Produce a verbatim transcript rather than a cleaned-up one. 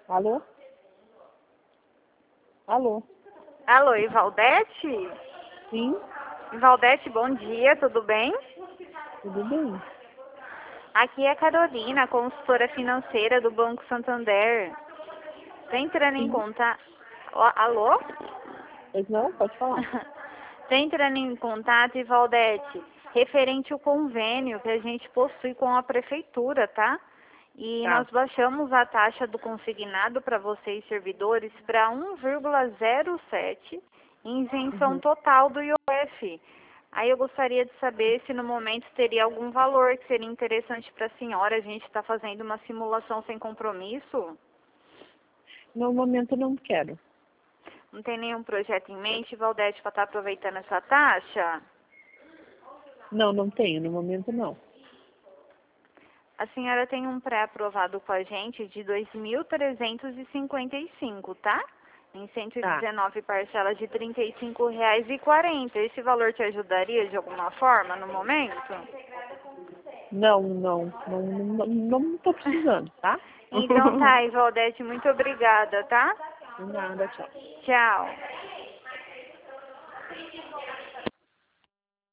Alô? Alô? Alô, Ivaldete? Sim, Ivaldete, bom dia, tudo bem? tudo bem? Aqui é a Carolina, consultora financeira do Banco Santander. Tô entrando em Sim. contato... Alô? Pois não? Pode falar. Tô entrando em contato, Ivaldete, referente ao convênio que a gente possui com a prefeitura, tá? E Tá. nós baixamos a taxa do consignado para vocês, servidores, para um vírgula zero sete, em isenção Uhum. total do I O F. Aí eu gostaria de saber se no momento teria algum valor que seria interessante para a senhora. A gente está fazendo uma simulação sem compromisso. No momento não quero. Não tem nenhum projeto em mente, Valdete, para estar aproveitando essa taxa? Não, não tenho. No momento não. A senhora tem um pré-aprovado com a gente de dois mil trezentos e cinquenta e cinco, tá? Em cento e Tá. dezenove parcelas de trinta e cinco reais e quarenta. Esse valor te ajudaria de alguma forma no momento? Não, não. Não, não, não tô precisando, tá? Então tá, Ivaldete, muito obrigada, tá? Nada, tchau. Tchau.